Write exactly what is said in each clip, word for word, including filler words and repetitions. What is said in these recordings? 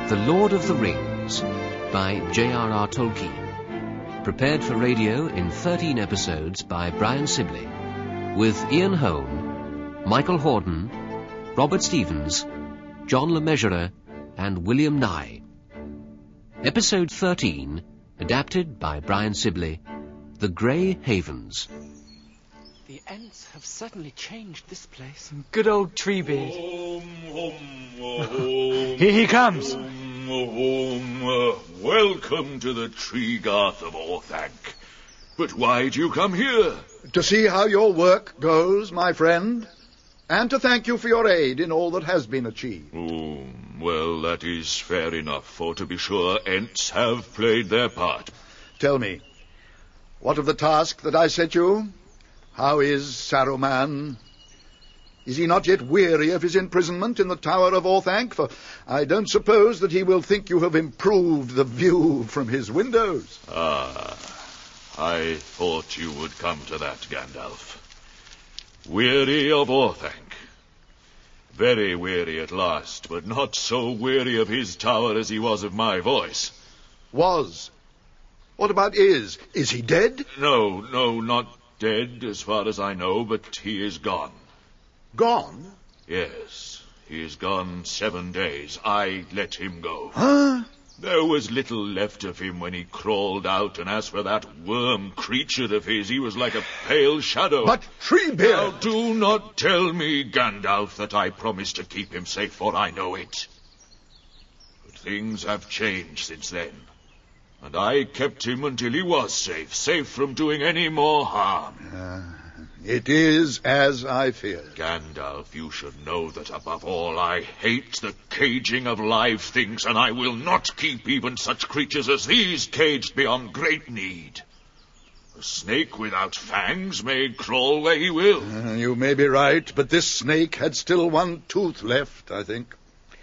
The Lord of the Rings by J R R Tolkien. Prepared for radio in thirteen episodes by Brian Sibley. With Ian Holm, Michael Hordern, Robert Stevens, John Le Mesurier and William Nye. Episode thirteen, adapted by Brian Sibley, The Grey Havens. The Ents have certainly changed this place. Good old Treebeard. Here he comes. Uh, welcome to the Treegarth of Orthanc. But why do you come here? To see how your work goes, my friend, and to thank you for your aid in all that has been achieved. Oh, well, that is fair enough, for to be sure, Ents have played their part. Tell me, what of the task that I set you? How is Saruman? Is he not yet weary of his imprisonment in the Tower of Orthanc? For I don't suppose that he will think you have improved the view from his windows. Ah, I thought you would come to that, Gandalf. Weary of Orthanc. Very weary at last, but not so weary of his tower as he was of my voice. Was? What about is? Is he dead? No, no, not dead as far as I know, but he is gone. Gone? Yes, he is gone seven days. I let him go. Huh? There was little left of him when he crawled out, and as for that worm creature of his, he was like a pale shadow. But Treebeard! Now do not tell me, Gandalf, that I promised to keep him safe, for I know it. But things have changed since then. And I kept him until he was safe, safe from doing any more harm. Uh, it is as I feared. Gandalf, you should know that above all I hate the caging of live things, and I will not keep even such creatures as these caged beyond great need. A snake without fangs may crawl where he will. Uh, you may be right, but this snake had still one tooth left, I think.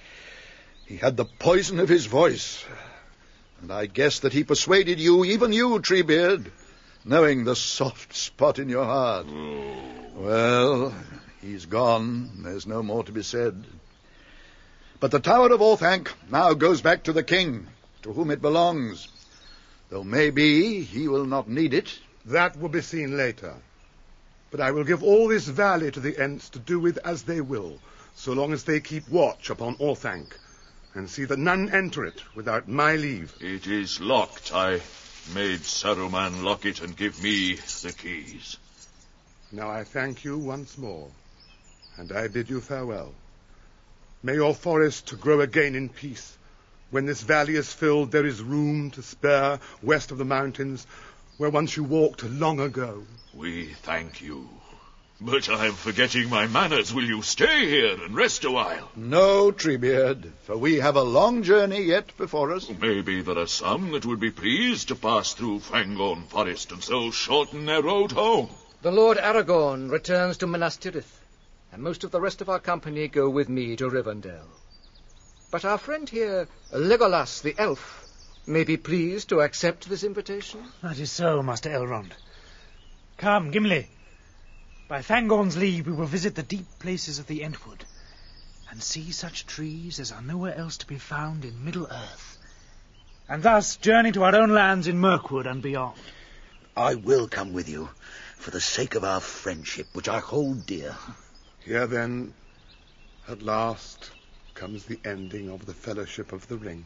He had the poison of his voice. And I guess that he persuaded you, even you, Treebeard, knowing the soft spot in your heart. Oh. Well, he's gone. There's no more to be said. But the Tower of Orthanc now goes back to the king, to whom it belongs. Though maybe he will not need it. That will be seen later. But I will give all this valley to the Ents to do with as they will, so long as they keep watch upon Orthanc, and see that none enter it without my leave. It is locked. I made Saruman lock it and give me the keys. Now I thank you once more, and I bid you farewell. May your forest grow again in peace. When this valley is filled, there is room to spare west of the mountains, where once you walked long ago. We thank you. But I am forgetting my manners. Will you stay here and rest a while? No, Treebeard, for we have a long journey yet before us. Maybe there are some that would be pleased to pass through Fangorn Forest and so shorten their road home. The Lord Aragorn returns to Minas Tirith, and most of the rest of our company go with me to Rivendell. But our friend here, Legolas the elf, may be pleased to accept this invitation. That is so, Master Elrond. Come, Gimli. By Fangorn's leave we will visit the deep places of the Entwood, and see such trees as are nowhere else to be found in Middle-earth, and thus journey to our own lands in Mirkwood and beyond. I will come with you, for the sake of our friendship, which I hold dear. Here then, at last, comes the ending of the Fellowship of the Ring.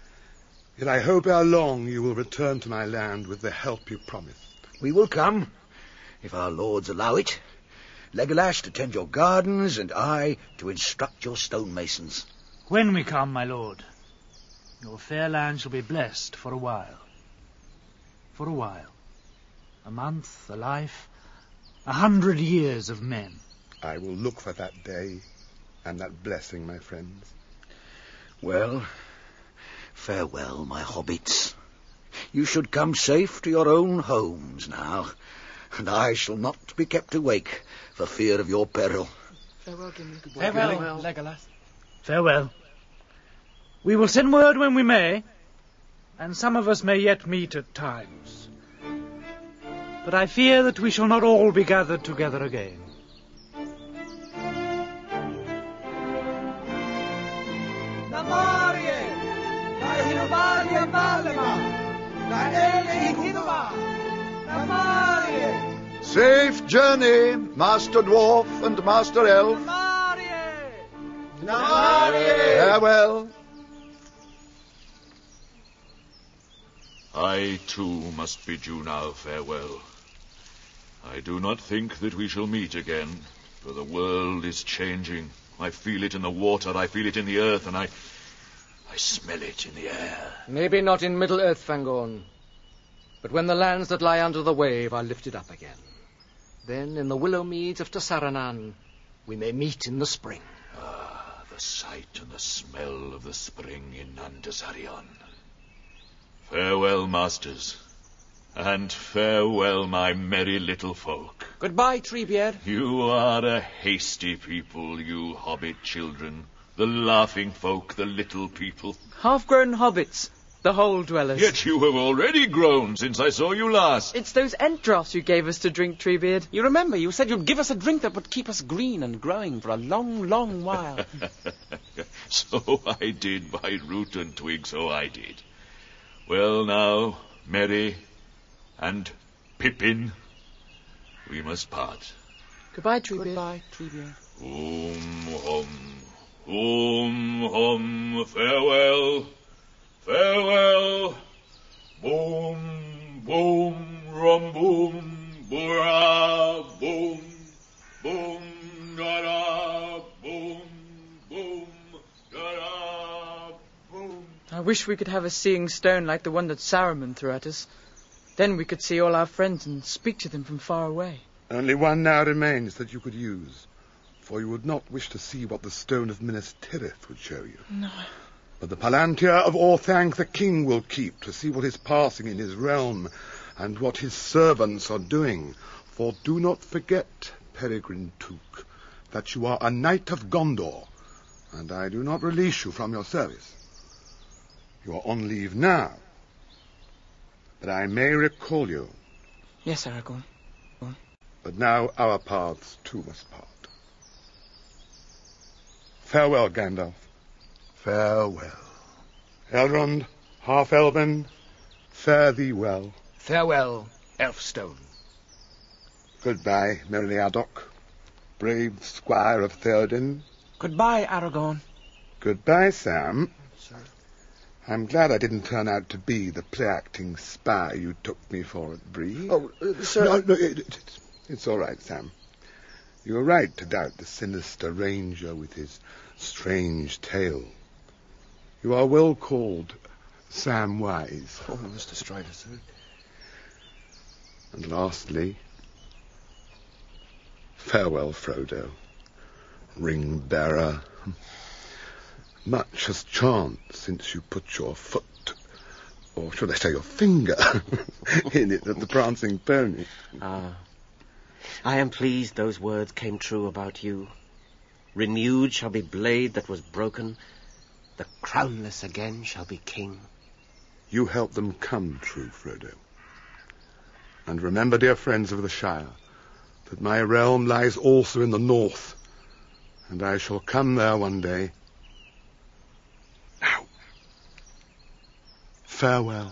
Yet I hope ere long you will return to my land with the help you promised. We will come, if our lords allow it. Legolas to tend your gardens, and I to instruct your stonemasons. When we come, my lord, your fair land shall be blessed for a while. For a while. A month, a life, a hundred years of men. I will look for that day and that blessing, my friends. Well, farewell, my hobbits. You should come safe to your own homes now, and I shall not be kept awake for fear of your peril. Farewell, Gimli. Farewell, Farewell, Legolas. Farewell. We will send word when we may, and some of us may yet meet at times. But I fear that we shall not all be gathered together again. Namarie! Safe journey, Master Dwarf and Master Elf. Farewell. I, too, must bid you now farewell. I do not think that we shall meet again, for the world is changing. I feel it in the water, I feel it in the earth, and I... I smell it in the air. Maybe not in Middle-earth, Fangorn, but when the lands that lie under the wave are lifted up again, then in the willow meads of Tasaranan we may meet in the spring. Ah, the sight and the smell of the spring in Nandasarion. Farewell, masters, and farewell, my merry little folk. Goodbye, Treebeard. You are a hasty people, you hobbit children, the laughing folk, the little people. Half-grown hobbits, the hole-dwellers. Yet you have already grown since I saw you last. It's those ent dross you gave us to drink, Treebeard. You remember, you said you'd give us a drink that would keep us green and growing for a long, long while. So I did, by root and twig, so I did. Well, now, Merry and Pippin, we must part. Goodbye, Treebeard. Goodbye, Treebeard. Um, hum, um, hum, farewell, farewell, boom, boom, rum, boom, boora, boom, boom, da-da, boom, boom, da-da, boom. I wish we could have a seeing stone like the one that Saruman threw at us. Then we could see all our friends and speak to them from far away. Only one now remains that you could use, for you would not wish to see what the stone of Minas Tirith would show you. No. But the Palantir of Orthanc the king will keep to see what is passing in his realm and what his servants are doing. For do not forget, Peregrine Took, that you are a knight of Gondor, and I do not release you from your service. You are on leave now, but I may recall you. Yes, Aragorn. Go on. But now our paths too must part. Farewell, Gandalf. Farewell. Elrond, Half-Elven, fare thee well. Farewell, Elfstone. Goodbye, Meriadoc, brave squire of Theoden. Goodbye, Aragorn. Goodbye, Sam. Sir. I'm glad I didn't turn out to be the play-acting spy you took me for at Bree. Oh, uh, sir... No, no, it, it, it's all right, Sam. You were right to doubt the sinister ranger with his strange tale. You are well called Sam Wise. Oh, Mister Strider, sir. And lastly, farewell, Frodo, ring-bearer. Much has chanced since you put your foot, or should I say your finger, in it at the Prancing Pony. Ah, I am pleased those words came true about you. Renewed shall be blade that was broken. The crownless again shall be king. You helped them come true, Frodo. And remember, dear friends of the Shire, that my realm lies also in the north, and I shall come there one day. Now, farewell.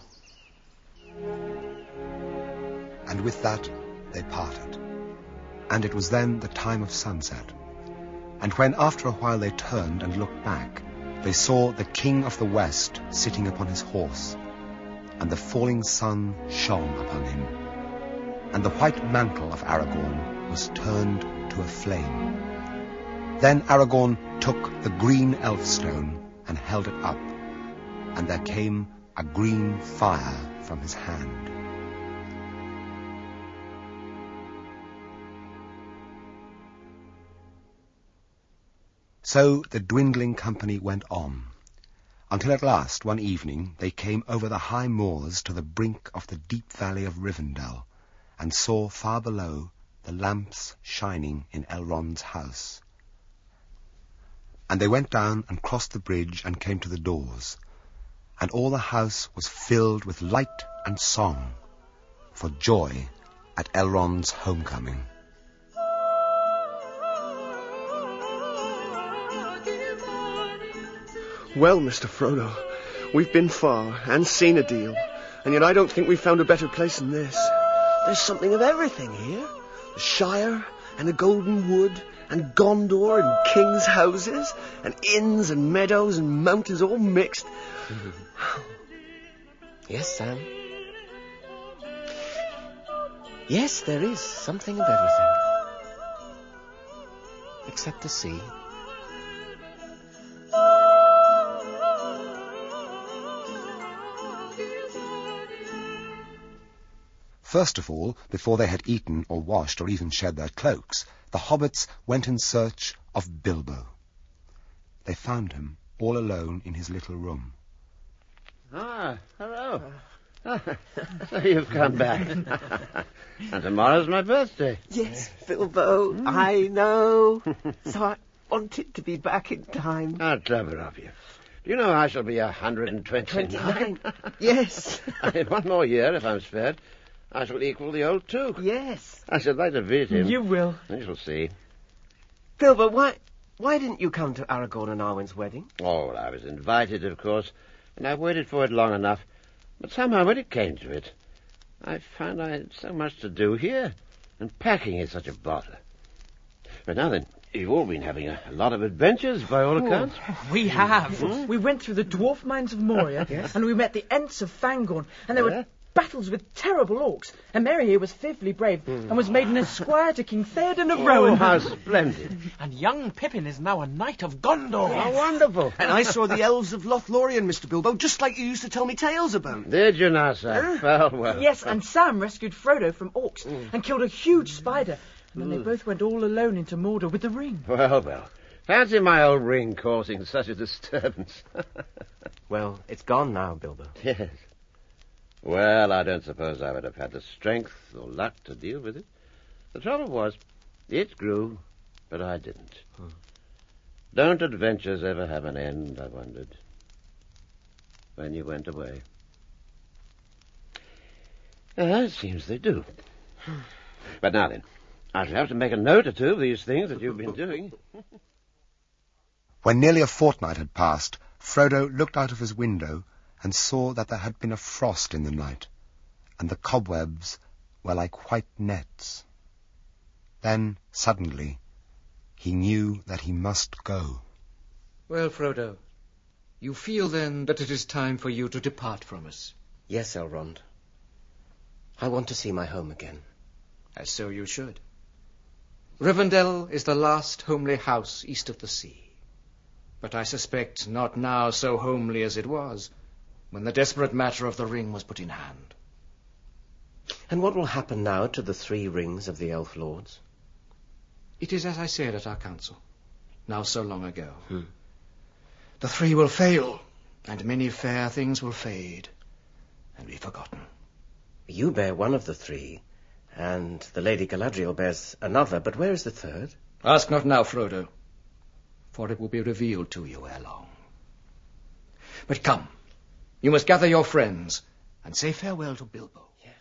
And with that they parted. And it was then the time of sunset. And when after a while they turned and looked back, they saw the King of the West sitting upon his horse, and the falling sun shone upon him, and the white mantle of Aragorn was turned to a flame. Then Aragorn took the green elfstone and held it up, and there came a green fire from his hand. So the dwindling company went on, until at last one evening they came over the high moors to the brink of the deep valley of Rivendell, and saw far below the lamps shining in Elrond's house. And they went down and crossed the bridge and came to the doors, and all the house was filled with light and song, for joy at Elrond's homecoming. Well, Mister Frodo, We've been far and seen a deal, and yet I don't think we've found a better place than this. There's something of everything here. A shire and a golden wood and Gondor and kings' houses and inns and meadows and mountains all mixed. Yes, Sam. Yes, there is something of everything. Except the sea. First of all, before they had eaten or washed or even shed their cloaks, the hobbits went in search of Bilbo. They found him all alone in his little room. Ah, hello. So you've come back. And tomorrow's my birthday. Yes, Bilbo, mm. I know. So I wanted to be back in time. How clever of you. Do you know I shall be a hundred and twenty-nine? Yes. In one more year, if I'm spared, I shall equal the old Took. Yes. I should like to visit him. You will. You shall see. Bilbo, why why didn't you come to Aragorn and Arwen's wedding? Oh, well, I was invited, of course, and I waited for it long enough. But somehow when it came to it, I found I had so much to do here, and packing is such a bother. But now then, you've all been having a, a lot of adventures, by all accounts. Oh, we have. Mm-hmm. We went through the dwarf mines of Moria, Yes. and we met the Ents of Fangorn, and there Yeah. were battles with terrible orcs, and Merry here was fearfully brave, Mm. and was made an esquire to King Theoden of Oh, Rohan. how splendid. And young Pippin is now a knight of Gondor. How wonderful. And I saw the elves of Lothlorien, Mister Bilbo, just like you used to tell me tales about. Did you now, sir? Well, well. Yes, and Sam rescued Frodo from orcs, and killed a huge spider, and then they Mm. both went all alone into Mordor with the ring. Well, well. Fancy my old ring causing such a disturbance. Well, it's gone now, Bilbo. Yes. Well, I don't suppose I would have had the strength or luck to deal with it. The trouble was, it grew, but I didn't. Hmm. Don't adventures ever have an end, I wondered, when you went away? Uh, it seems they do. But now then, I shall have to make a note or two of these things that you've been doing. When nearly a fortnight had passed, Frodo looked out of his window and saw that there had been a frost in the night, and the cobwebs were like white nets. Then, suddenly, he knew that he must go. Well, Frodo, you feel then that it is time for you to depart from us? Yes, Elrond. I want to see my home again. As so you should. Rivendell is the last homely house east of the sea. But I suspect not now so homely as it was, when the desperate matter of the ring was put in hand. And what will happen now to the three rings of the elf lords? It is as I said at our council, now so long ago. Hmm. The three will fail, and many fair things will fade, and be forgotten. You bear one of the three, and the Lady Galadriel bears another, but where is the third? Ask not now, Frodo, for it will be revealed to you ere long. But come, you must gather your friends, and say farewell to Bilbo. Yes.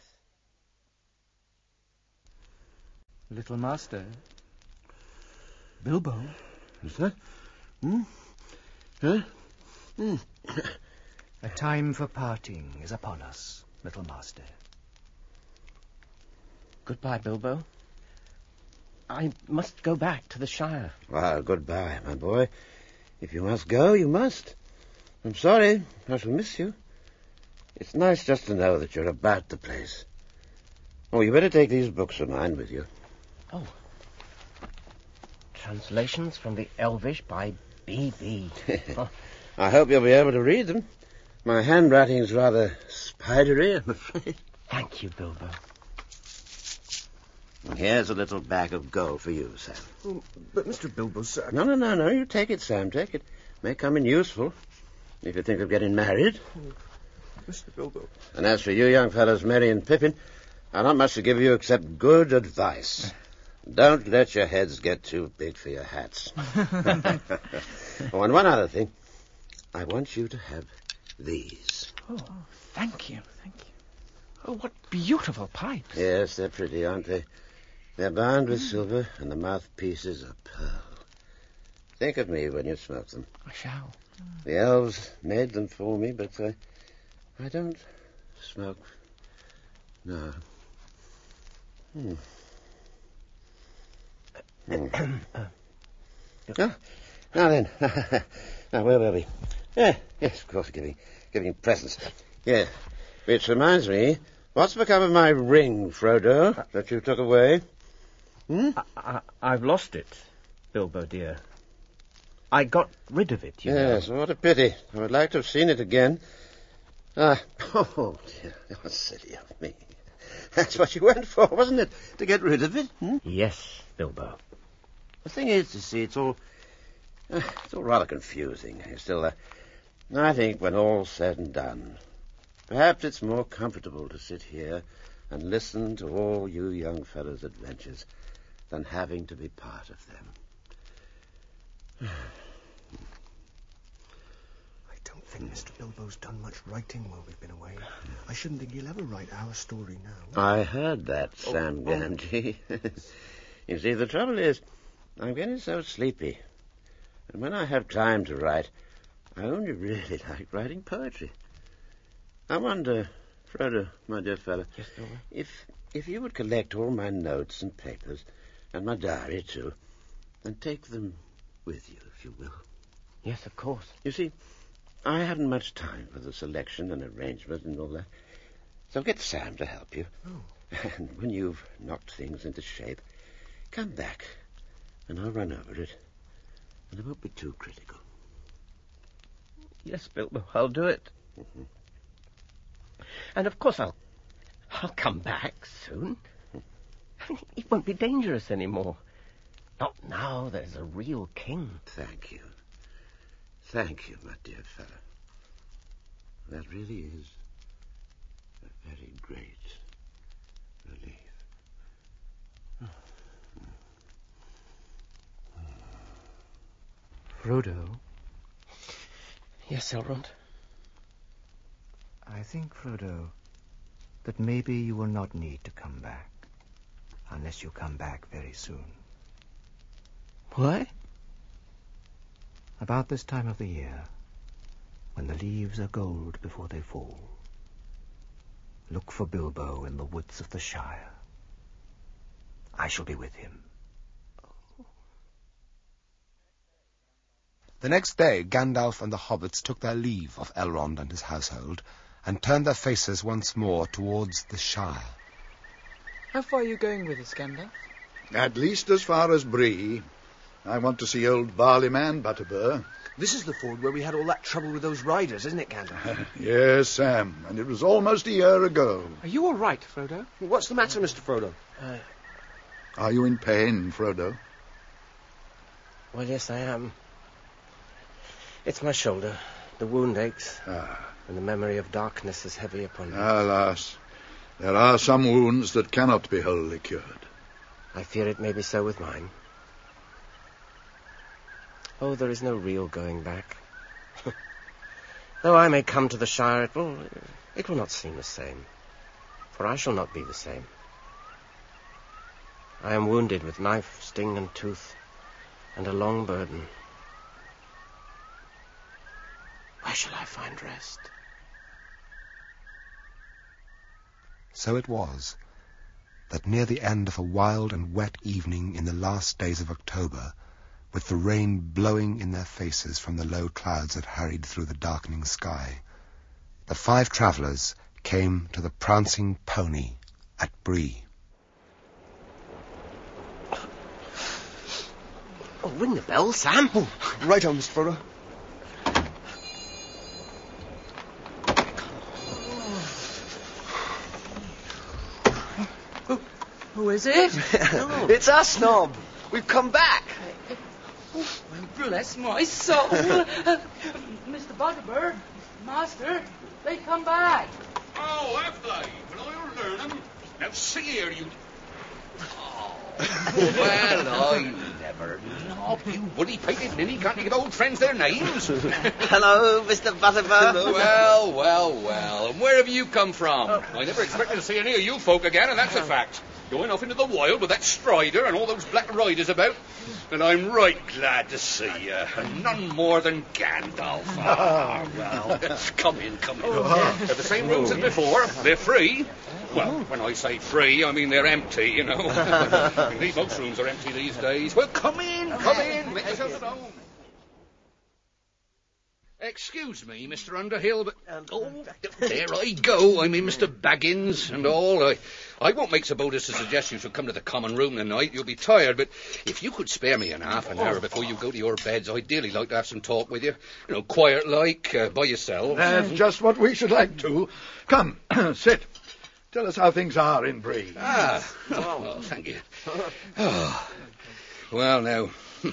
Little master. Bilbo. Is that? Hmm? Huh? Hmm. A time for parting is upon us, little master. Goodbye, Bilbo. I must go back to the Shire. Well, goodbye, my boy. If you must go, you must. I'm sorry. I shall miss you. It's nice just to know that you're about the place. Oh, you better take these books of mine with you. Oh. Translations from the Elvish by B B Oh. I hope you'll be able to read them. My handwriting's rather spidery, I'm afraid. Thank you, Bilbo. Here's a little bag of gold for you, Sam. Oh, but Mister Bilbo, sir... No, no, no, no. You take it, Sam. Take it. May come in useful if you think of getting married. Oh, Mister Bilbo... And as for you young fellows, Merry and Pippin, I've not much to give you except good advice. Don't let your heads get too big for your hats. Oh, and one other thing. I want you to have these. Oh, thank you, thank you. Oh, what beautiful pipes. Yes, they're pretty, aren't they? They're bound with silver, and the mouthpieces are pearl. Think of me when you smoke them. I shall. The elves made them for me, but I, I don't smoke. No. Hmm. Hmm. Oh, now then. Now, where were we? Yeah, yes, of course, giving, giving presents. Yeah, which reminds me, what's become of my ring, Frodo, that you took away? Hmm? I, I, I've lost it, Bilbo dear. I got rid of it, you yes, know. What a pity. I would like to have seen it again. Ah, oh, dear, that was silly of me. That's what you went for, wasn't it? To get rid of it? Hmm? Yes, Bilbo. The thing is, you see, it's all... Uh, it's all rather confusing. Still, uh, I think when all's said and done, perhaps it's more comfortable to sit here and listen to all you young fellows' adventures than having to be part of them. I don't think Mister Bilbo's done much writing while we've been away. I shouldn't think he'll ever write our story now. I heard that, oh, Sam oh. Gamgee. You see, the trouble is, I'm getting so sleepy. And when I have time to write, I only really like writing poetry. I wonder, Frodo, my dear fellow, yes, if if you would collect all my notes and papers, and my diary too, and take them with you, if you will. Yes, of course. You see, I haven't much time for the selection and arrangement and all that. So get Sam to help you. Oh. And when you've knocked things into shape, come back, and I'll run over it. And I won't be too critical. Yes, Bilbo, I'll do it. Mm-hmm. And of course I'll... I'll come back soon. It won't be dangerous anymore. Not now there's a real king. Thank you. Thank you, my dear fellow. That really is a very great relief. Frodo? Yes, Elrond? I think, Frodo, that maybe you will not need to come back. Unless you come back very soon. Why? About this time of the year, when the leaves are gold before they fall, look for Bilbo in the woods of the Shire. I shall be with him. The next day, Gandalf and the hobbits took their leave of Elrond and his household, and turned their faces once more towards the Shire. How far are you going with us, Gandalf? At least as far as Bree. I want to see old Barley Man Butterbur. This is the ford where we had all that trouble with those riders, isn't it, Gandalf? Yes, Sam, and it was almost a year ago. Are you all right, Frodo? What's the matter, Mister Frodo? Uh, Are you in pain, Frodo? Well, yes, I am. It's my shoulder. The wound aches, Ah. and the memory of darkness is heavy upon me. Alas, there are some wounds that cannot be wholly cured. I fear it may be so with mine. Oh, there is no real going back. Though I may come to the Shire, it will, it will not seem the same, for I shall not be the same. I am wounded with knife, sting, and tooth, and a long burden. Where shall I find rest? So it was that near the end of a wild and wet evening in the last days of October, with the rain blowing in their faces from the low clouds that hurried through the darkening sky, the five travellers came to the Prancing Pony at Bree. Oh, ring the bell, Sam. Oh, right on, Mister Frodo. Who is it? Oh. It's us, Snob. We've come back. Oh, bless my soul. uh, Mister Butterbur, Master, they come back. Oh, have they? Well, I'll learn them. Now, see here, you... Oh. Well, I never... No, you woolly-pated ninny, can't you get old friends their names? Hello, Mister Butterbur. Well, well, well. And where have you come from? Oh. I never expected to see any of you folk again, and that's a fact. Going off into the wild with that Strider and all those black riders about. And I'm right glad to see you. And none more than Gandalf. Ah, well, come in, come in. Oh. They're the same rooms as before. They're free. Well, when I say free, I mean they're empty, you know. Indeed, most rooms are empty these days. Well, come in, come in. Make yourselves at home. Excuse me, Mister Underhill, but... Um, oh, there I go. I mean, Mister Baggins and all. I, I won't make so bold as to suggest you should come to the common room tonight. You'll be tired, but if you could spare me an half an hour before you go to your beds, I'd dearly like to have some talk with you. You know, quiet-like, uh, by yourself. That's just what we should like to. Come, sit. Tell us how things are in Bree. Ah, oh, well, thank you. Oh. Well, now,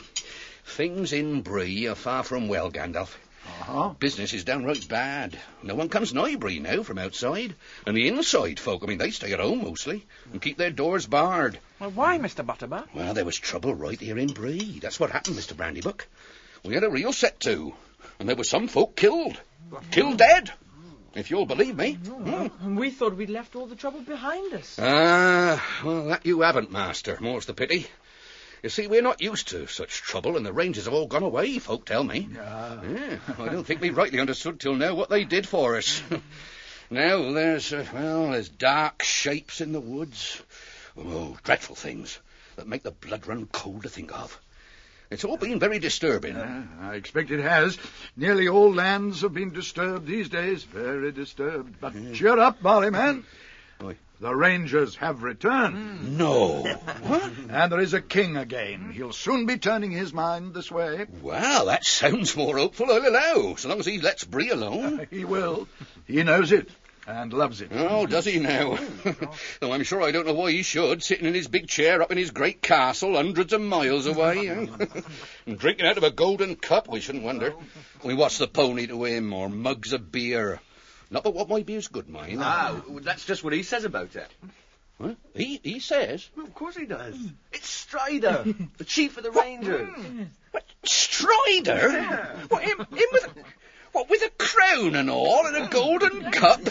things in Bree are far from well, Gandalf. Uh-huh. Business is downright bad. No one comes nigh Bree now from outside. And the inside folk, I mean, they stay at home mostly and keep their doors barred. Well, why, Mister Butterbur? Well, there was trouble right here in Bree. That's what happened, Mister Brandybuck. We had a real set to. And there were some folk killed. Killed dead. If you'll believe me. Oh, and we thought we'd left all the trouble behind us. Ah, well, that you haven't, Master. More's the pity. You see, we're not used to such trouble, and the Rangers have all gone away, folk tell me. Yeah. Yeah, I don't think we rightly understood till now what they did for us. Now, there's, uh, well, there's dark shapes in the woods. Oh, dreadful things that make the blood run cold to think of. It's all been very disturbing. Uh, I expect it has. Nearly all lands have been disturbed these days. Very disturbed. But yeah. Cheer up, Barleyman. Oi. The Rangers have returned. No. What? And there is a king again. He'll soon be turning his mind this way. Well, that sounds more hopeful, I'll allow, so long as he lets Bree alone. Uh, he will. He knows it. And loves it. Oh, does he now? Though I'm sure I don't know why he should, sitting in his big chair up in his great castle hundreds of miles away. And drinking out of a golden cup, we shouldn't wonder. We what's the pony to him, or mugs of beer. Not but what my beer's good, mind. Ah, that's just what he says about it. What? He, he says? Well, of course he does. It's Strider, the chief of the Rangers. What? Strider? Yeah. What, him, him with... What, with a crown and all, and a golden cup?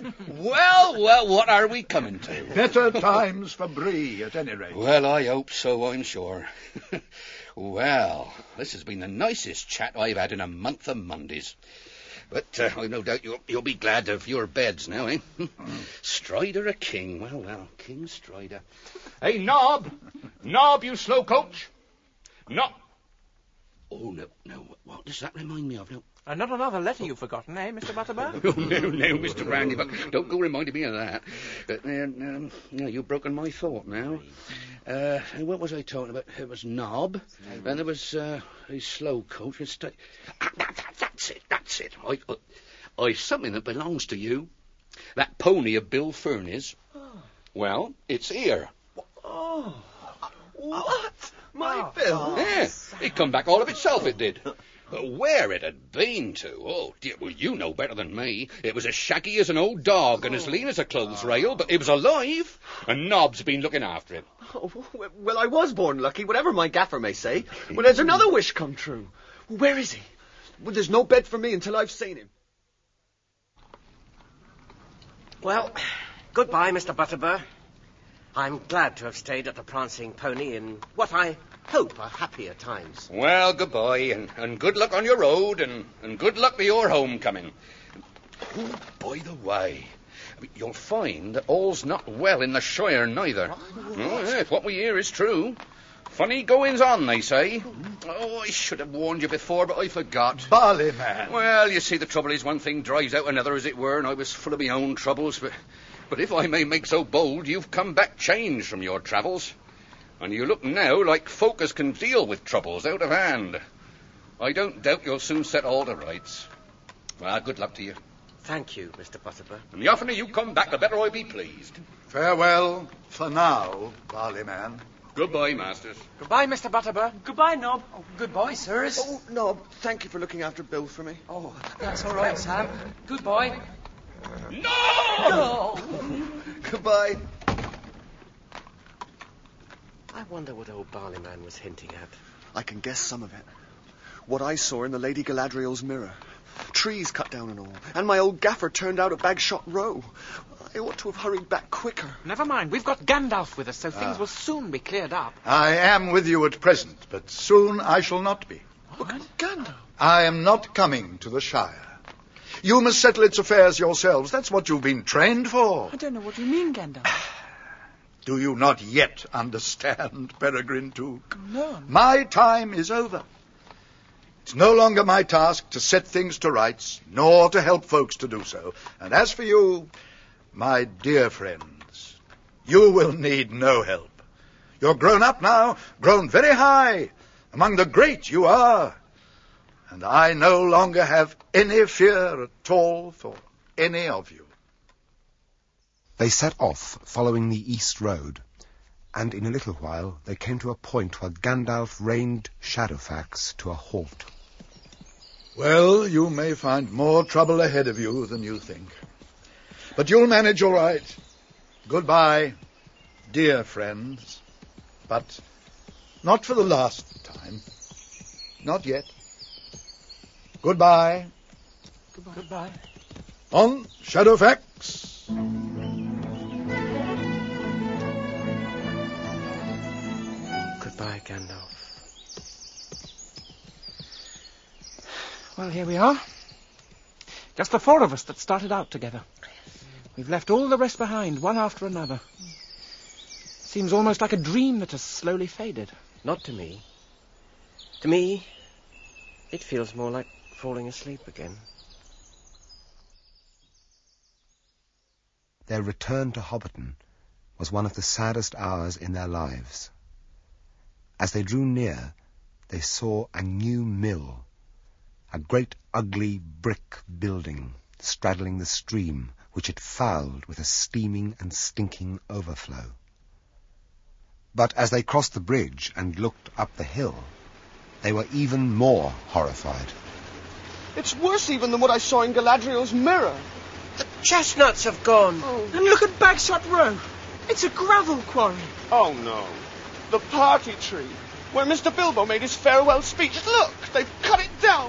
Well, well, what are we coming to? Better times for Bree, at any rate. Well, I hope so, I'm sure. Well, this has been the nicest chat I've had in a month of Mondays. But uh, I've no doubt you'll, you'll be glad of your beds now, eh? Strider a king. Well, well, King Strider. Hey, Nob! Nob, you slow coach! Nob! Oh, no, no, what does that remind me of? No. And not another letter you've forgotten, eh, Mister Butterbur? Oh, no, no, Mister Brandybuck. Don't go reminding me of that. But, uh, um, no, you've broken my thought now. Uh, what was I talking about? It was Nob. And there was uh, his slow coach. St- ah, that, that, that's it, that's it. I, I, I've something that belongs to you. That pony of Bill Furney's. Oh. Well, it's here. Oh, what? My oh. Bill? Yeah, it come back all of itself, it did. But where it had been to, oh dear, well, you know better than me. It was as shaggy as an old dog and as lean as a clothes rail, but it was alive, and Nob's been looking after him. Oh, well, I was born lucky, whatever my gaffer may say. Well, there's another wish come true. Where is he? Well, there's no bed for me until I've seen him. Well, goodbye, Mister Butterbur. I'm glad to have stayed at the Prancing Pony in what I hope are happier times. Well, goodbye, and, and good luck on your road, and, and good luck with your homecoming. Oh, by the way, you'll find that all's not well in the Shire neither. Oh, yeah, if what we hear is true. Funny goings on, they say. Oh, I should have warned you before, but I forgot. Barleyman. Well, you see, the trouble is one thing drives out another, as it were, and I was full of my own troubles, but... But if I may make so bold, you've come back changed from your travels. And you look now like folk as can deal with troubles out of hand. I don't doubt you'll soon set all to rights. Well, good luck to you. Thank you, Mister Butterbur. And the oftener you come back, the better I'll be pleased. Farewell for now, Barleyman. Goodbye, masters. Goodbye, Mister Butterbur. Goodbye, Nob. Oh, goodbye, sirs. Oh, Nob, thank you for looking after Bill for me. Oh, that's all right, Sam. Goodbye. No! No! Goodbye. I wonder what old Barleyman was hinting at. I can guess some of it. What I saw in the Lady Galadriel's mirror. trees cut down and all, and my old gaffer turned out at Bagshot Row. I ought to have hurried back quicker. Never mind, we've got Gandalf with us, so things Ah. will soon be cleared up. I am with you at present, but soon I shall not be. Look, Gandalf. I am not coming to the Shire. You must settle its affairs yourselves. That's what you've been trained for. I don't know what you mean, Gandalf. Do you not yet understand, Peregrine Took? No. My time is over. It's no longer my task to set things to rights, nor to help folks to do so. And as for you, my dear friends, you will need no help. You're grown up now, grown very high. Among the great you are. And I no longer have any fear at all for any of you. They set off, following the east road, and in a little while they came to a point where Gandalf reined Shadowfax to a halt. Well, you may find more trouble ahead of you than you think. But you'll manage all right. Goodbye, dear friends. But not for the last time. Not yet. Goodbye. Goodbye. Goodbye. On Shadowfax. Goodbye, Gandalf. Well, here we are. Just the four of us that started out together. We've left all the rest behind, one after another. Seems almost like a dream that has slowly faded. Not to me. To me, it feels more like falling asleep again. Their return to Hobbiton was one of the saddest hours in their lives. As they drew near, they saw a new mill, a great ugly brick building straddling the stream, which it fouled with a steaming and stinking overflow. But as they crossed the bridge and looked up the hill, they were even more horrified. It's worse even than what I saw in Galadriel's mirror. The chestnuts have gone. Oh. And look at Bagshot Row. It's a gravel quarry. Oh, no. The party tree, where Mister Bilbo made his farewell speech. Look, they've cut it down.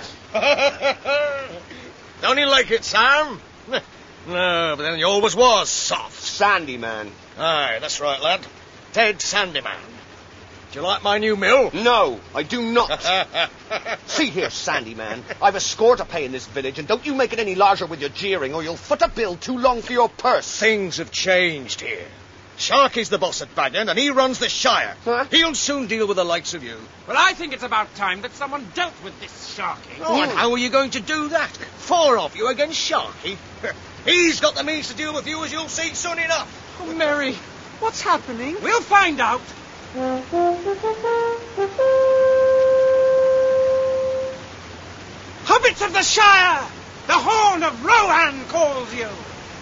Don't you like it, Sam? No, but then you always was soft. Sandy Man. Aye, that's right, lad. Ted Sandyman. Do you like my new mill? No, I do not. See here, Sandy Man. I've a score to pay in this village, and don't you make it any larger with your jeering, or you'll foot a bill too long for your purse. Things have changed here. Sharky's the boss at Bagend, and he runs the Shire. Huh? He'll soon deal with the likes of you. Well, I think it's about time that someone dealt with this Sharky. Oh, and how are you going to do that? Four of you against Sharky? He's got the means to deal with you, as you'll see soon enough. Oh, Mary, what's happening? We'll find out. Hobbits of the Shire! The Horn of Rohan calls you!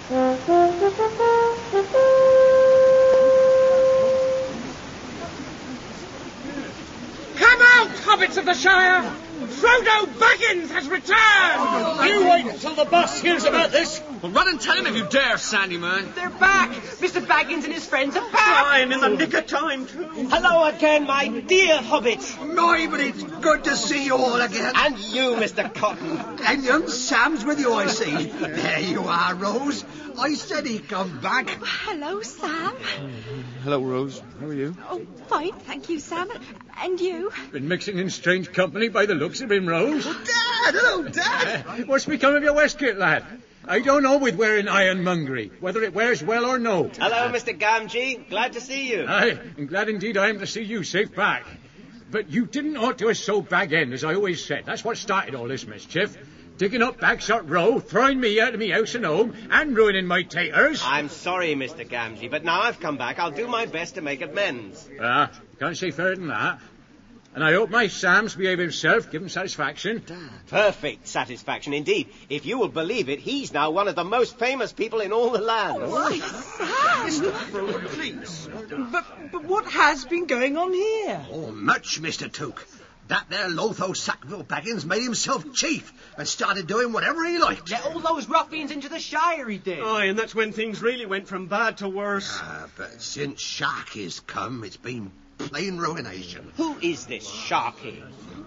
Come out, Hobbits of the Shire! Frodo Baggins has returned! You wait until the boss hears about this. Well, run and tell him if you dare, Sandyman. They're back. Mister Baggins and his friends are back. I'm in the nick of time, too. Hello again, my dear hobbits. My, but it's good to see you all again. And you, Mister Cotton. And young Sam's with you, I see. There you are, Rose. I said he'd come back. Hello, Sam. Hello, Rose. How are you? Oh, fine, thank you, Sam. And you? Been mixing in strange company by the looks of him, Rose. Oh, Dad! Hello, Dad! Uh, what's become of your waistcoat, lad? I don't know with wearing ironmongery, whether it wears well or no. Hello, Mister Gamgee. Glad to see you. Aye, and glad indeed I am to see you safe back. But you didn't ought to have so bag end, as I always said. That's what started all this mischief. Digging up Bagshot Row, throwing me out of me house and home, and ruining my taters. I'm sorry, Mister Gamgee, but now I've come back, I'll do my best to make amends. Ah, can't say fairer than that. And I hope my Sam's behave himself, give him satisfaction. Perfect satisfaction indeed. If you will believe it, he's now one of the most famous people in all the land. Why, Sam! Please. But, but what has been going on here? Oh, much, Mister Took. That there Lotho Sackville Baggins made himself chief and started doing whatever he liked. Let all those ruffians into the Shire, he did. Aye, and that's when things really went from bad to worse. Uh, but since Sharky's come, it's been plain ruination. Who is this Sharky?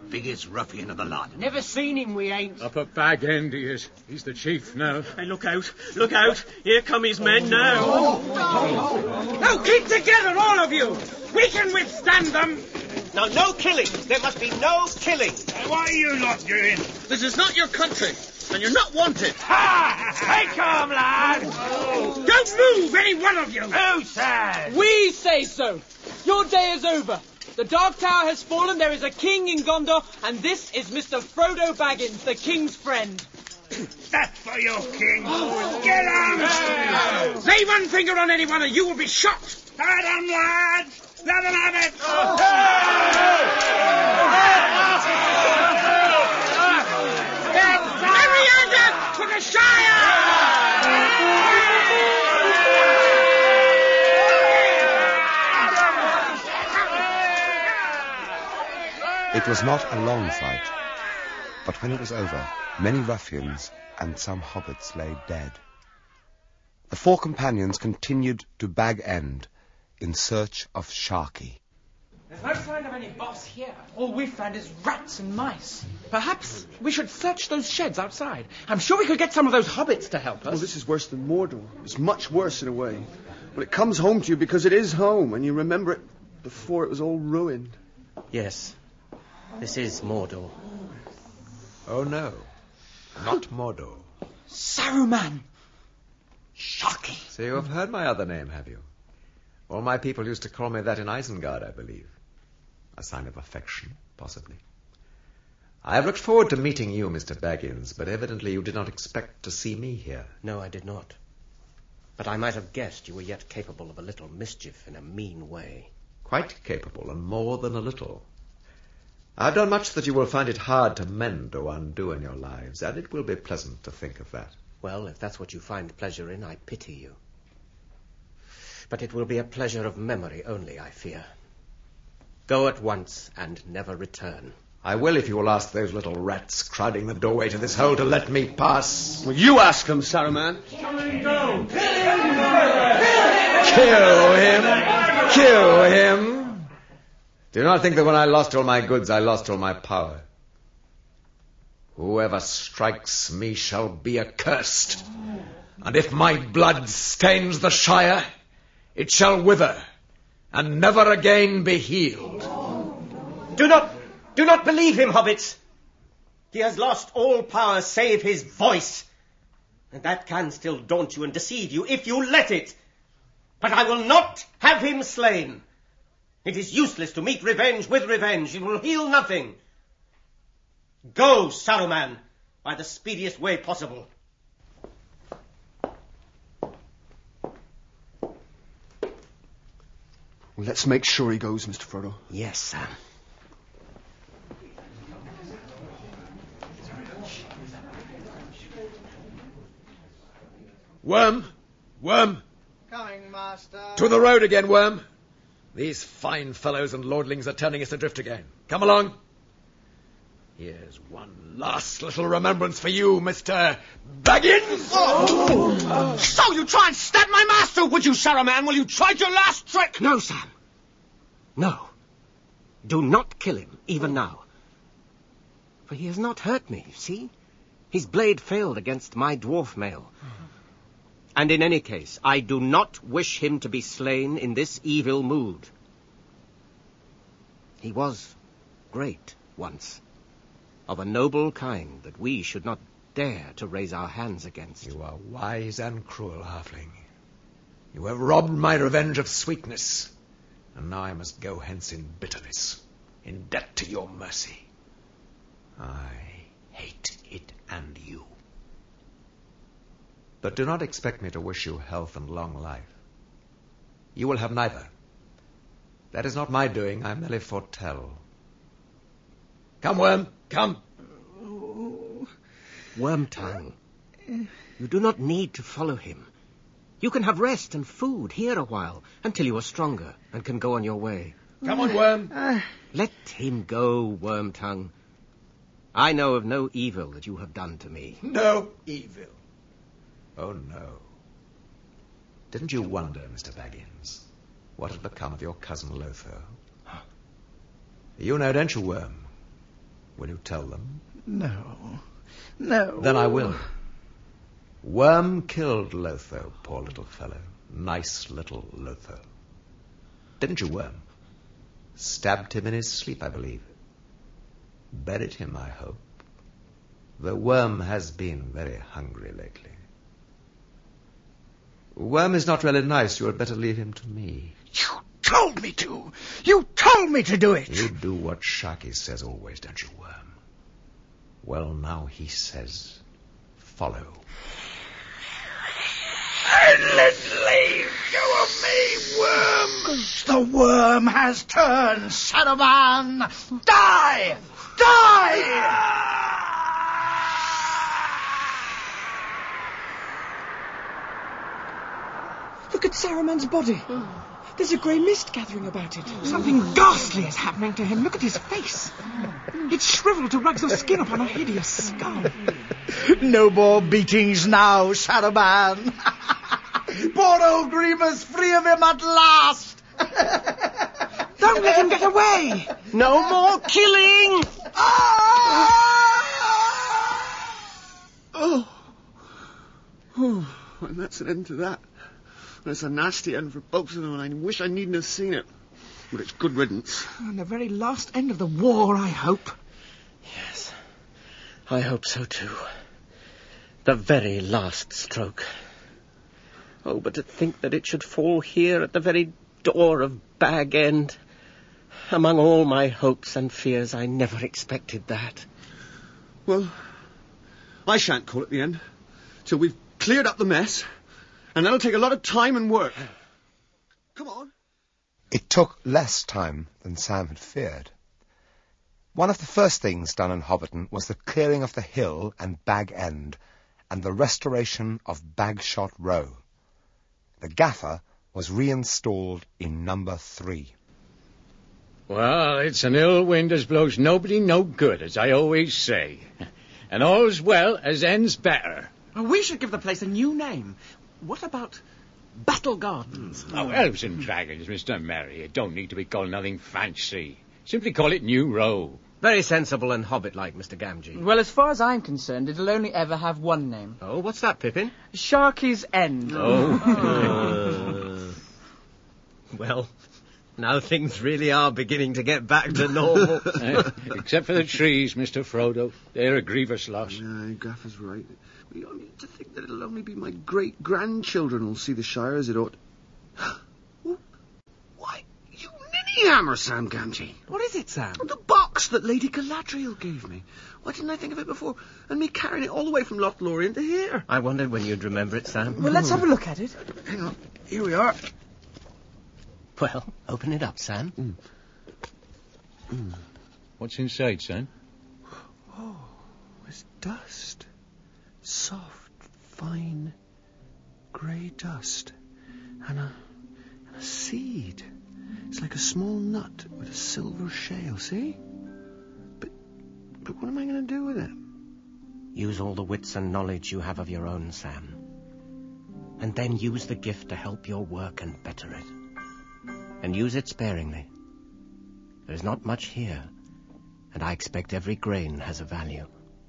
biggest ruffian of the lot. Never seen him, we ain't. Up at Bag End he is. He's the chief now. Hey, look out. Look out. Here come his men now. Oh. Now keep together, all of you. We can withstand them. Now, no killing. There must be no killing. What are you lot doing? This is not your country, and you're not wanted. Ha! Hey, come, lad. Oh. Don't move, any one of you. Who says? We say so. Your day is over. The Dark Tower has fallen, there is a king in Gondor, and this is Mister Frodo Baggins, the king's friend. That's for your king. Get on! Hey. Lay one finger on anyone and you will be shot. Let 'em, lads! Let 'em have it! Oh. Mariander for the Shire! It was not a long fight, but when it was over, many ruffians and some hobbits lay dead. The four companions continued to Bag End in search of Sharkey. There's no sign of any boss here. All we've found is rats and mice. Perhaps we should search those sheds outside. I'm sure we could get some of those hobbits to help us. Well, this is worse than Mordor. It's much worse in a way. But it comes home to you because it is home, and you remember it before it was all ruined. Yes, this is Mordor. Oh, no. Not Mordor. Saruman! Sharkey! So you have heard my other name, have you? All my people used to call me that in Isengard, I believe. A sign of affection, possibly. I have looked forward to meeting you, Mister Baggins, but evidently you did not expect to see me here. No, I did not. But I might have guessed you were yet capable of a little mischief in a mean way. Quite capable, and more than a little. I have done much that you will find it hard to mend or undo in your lives, and it will be pleasant to think of that. Well, if that's what you find pleasure in, I pity you. But it will be a pleasure of memory only, I fear. Go at once and never return. I will if you will ask those little rats crowding the doorway to this hole to let me pass. Well, you ask them, Saruman. Kill him! Kill him! Do not think that when I lost all my goods, I lost all my power. Whoever strikes me shall be accursed. And if my blood stains the Shire, it shall wither and never again be healed. Do not, do not believe him, hobbits. He has lost all power save his voice. And that can still daunt you and deceive you if you let it. But I will not have him slain. It is useless to meet revenge with revenge. It will heal nothing. Go, Saruman, by the speediest way possible. Well, let's make sure he goes, Mister Frodo. Yes, Sam. Worm! Worm! Coming, master. To the road again, Worm. These fine fellows and lordlings are turning us adrift again. Come along. Here's one last little remembrance for you, Mister Baggins. Oh. Oh. So you try and stab my master, would you, Saruman? Will you try your last trick? No, Sam. No. Do not kill him, even now. For he has not hurt me, see? His blade failed against my dwarf mail. And in any case, I do not wish him to be slain in this evil mood. He was great once, of a noble kind that we should not dare to raise our hands against. You are wise and cruel, halfling. You have robbed my revenge of sweetness, and now I must go hence in bitterness, in debt to your mercy. I hate it and you. But do not expect me to wish you health and long life. You will have neither. That is not my doing, I merely foretell. Come, Worm, come. Wormtongue, you do not need to follow him. You can have rest and food here a while, until you are stronger and can go on your way. Come on, Worm. Uh, Let him go, Wormtongue. I know of no evil that you have done to me. No evil. Oh, no. Didn't you wonder, Mister Baggins, what had become of your cousin Lotho? You know, don't you, Worm? Will you tell them? No. No. Then I will. Worm killed Lotho, poor little fellow. Nice little Lotho. Didn't you, Worm? Stabbed him in his sleep, I believe. Buried him, I hope. The Worm has been very hungry lately. Worm is not really nice. You had better leave him to me. You told me to. You told me to do it. You do what Sharky says always, don't you, Worm? Well, now he says, follow. Let go of me, Worm. The Worm has turned, Saruman. Die! Die! Look at Saruman's body. There's a grey mist gathering about it. Something ghastly is happening to him. Look at his face. It's shriveled to rags of skin upon a hideous skull. No more beatings now, Saruman. Poor old Grievous, free of him at last. Don't let him get away. No more killing. Oh. Oh, and that's an end to that. That's a nasty end for both of them, and I wish I needn't have seen it. But it's good riddance. And the very last end of the war, I hope. Yes, I hope so too. The very last stroke. Oh, but to think that it should fall here at the very door of Bag End. Among all my hopes and fears, I never expected that. Well, I shan't call it the end till we've cleared up the mess. And that'll take a lot of time and work. Come on. It took less time than Sam had feared. One of the first things done in Hobbiton was the clearing of the hill and Bag End, and the restoration of Bagshot Row. The gaffer was reinstalled in number three. Well, it's an ill wind as blows nobody no good, as I always say. And all's well as ends better. Well, we should give the place a new name. What about Battle Gardens? Oh, Elves and Dragons, Mister Merry. It don't need to be called nothing fancy. Simply call it New Row. Very sensible and hobbit-like, Mister Gamgee. Well, as far as I'm concerned, it'll only ever have one name. Oh, what's that, Pippin? Sharky's End. Oh. uh, well, now things really are beginning to get back to normal. eh, except for the trees, Mister Frodo. They're a grievous loss. No, Gaffer's right. We don't need to think that it'll only be my great-grandchildren who'll see the Shire as it ought. Why, you ninny-hammer, Sam Gamgee. What is it, Sam? The box that Lady Galadriel gave me. Why didn't I think of it before? And me carrying it all the way from Lothlorien to here. I wondered when you'd remember it, Sam. Well, let's have a look at it. Hang on. Here we are. Well, open it up, Sam. Mm. Mm. What's inside, son? Oh, it's dust. Soft, fine, grey dust. And a, and a seed. It's like a small nut with a silver shell, see? But, but what am I going to do with it? Use all the wits and knowledge you have of your own, Sam. And then use the gift to help your work and better it. And use it sparingly. There's not much here, and I expect every grain has a value.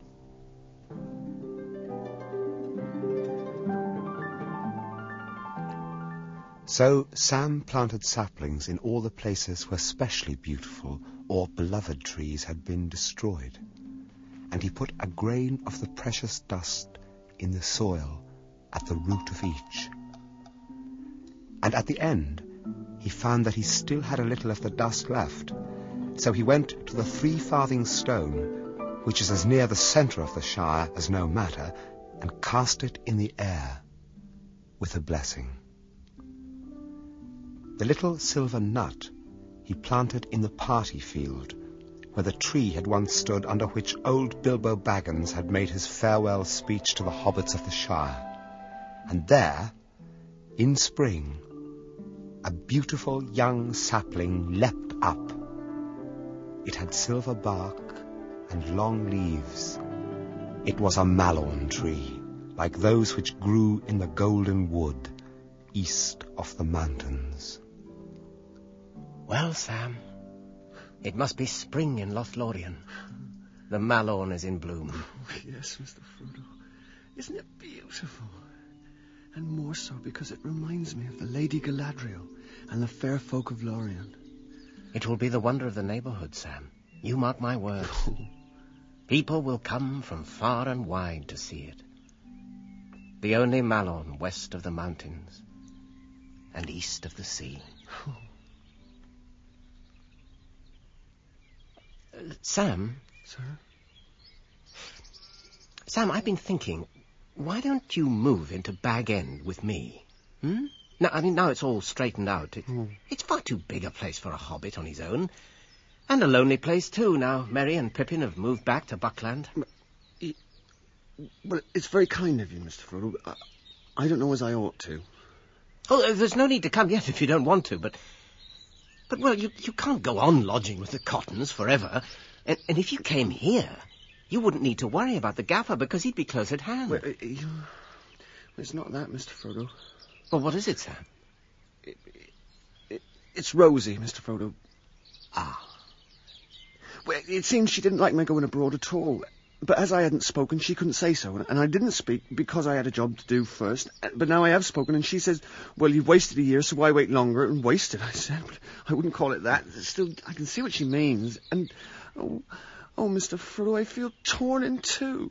So Sam planted saplings in all the places where specially beautiful or beloved trees had been destroyed, and he put a grain of the precious dust in the soil at the root of each. And at the end, he found that he still had a little of the dust left, so he went to the three-farthing stone, which is as near the centre of the Shire as no matter, and cast it in the air with a blessing. The little silver nut he planted in the party field, where the tree had once stood under which old Bilbo Baggins had made his farewell speech to the hobbits of the Shire. And there, in spring, a beautiful young sapling leapt up. It had silver bark and long leaves. It was a Malorn tree, like those which grew in the Golden Wood, east of the mountains. Well, Sam, it must be spring in Lothlorien. the Malorn is in bloom. Oh, yes, Mister Frodo. Isn't it beautiful? And more so because it reminds me of the Lady Galadriel and the fair folk of Lorien. It will be the wonder of the neighborhood, Sam. You mark my words. People will come from far and wide to see it. The only Malorn west of the mountains and east of the sea. uh, Sam? Sir? Sam, I've been thinking, why don't you move into Bag End with me? Hmm? Now, I mean, now it's all straightened out. It, mm. It's far too big a place for a hobbit on his own. And a lonely place, too, now Merry and Pippin have moved back to Buckland. Well, it's very kind of you, Mister Frodo. I, I don't know as I ought to. Oh, there's no need to come yet if you don't want to, but... But, well, you, you can't go on lodging with the Cottons forever. And, and if you came here, you wouldn't need to worry about the Gaffer because he'd be close at hand. Well, it, it, it's not that, Mister Frodo. Well, what is it, Sam? It, it, it's Rosie, Mister Frodo. Ah. Well, it seems she didn't like me going abroad at all. But as I hadn't spoken, she couldn't say so. And I didn't speak because I had a job to do first. But now I have spoken, and she says, well, you've wasted a year, so why wait longer? And wasted, I said. But I wouldn't call it that. Still, I can see what she means. And, oh, oh, Mister Frodo, I feel torn in two.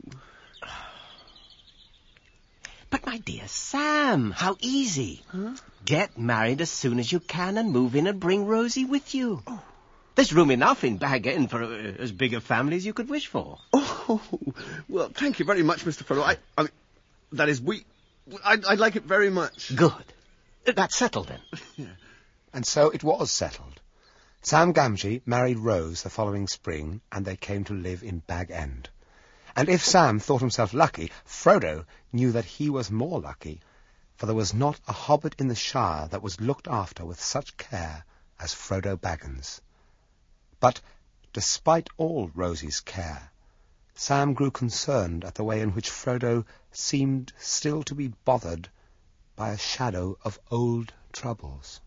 But, my dear Sam, how easy. Huh? Get married as soon as you can and move in and bring Rosie with you. Oh. There's room enough in Bag End for uh, as big a family as you could wish for. Oh, well, thank you very much, Mister Frodo. I, I mean, that is, we... I'd, I'd like it very much. Good. That's settled, then. Yeah. And so it was settled. Sam Gamgee married Rose the following spring, and they came to live in Bag End. And if Sam thought himself lucky, Frodo knew that he was more lucky, for there was not a hobbit in the Shire that was looked after with such care as Frodo Baggins. But, despite all Rosie's care, Sam grew concerned at the way in which Frodo seemed still to be bothered by a shadow of old troubles.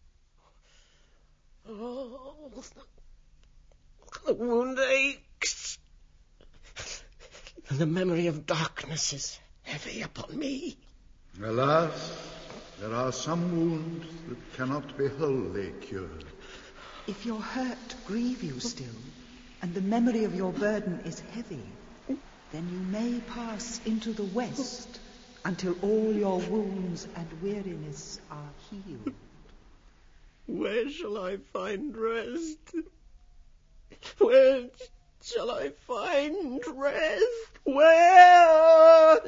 Oh, the wound aches, and the memory of darkness is heavy upon me. Alas, there are some wounds that cannot be wholly cured. If your hurt grieve you still, and the memory of your burden is heavy, then you may pass into the west until all your wounds and weariness are healed. Where shall I find rest? Where shall I find rest? Where?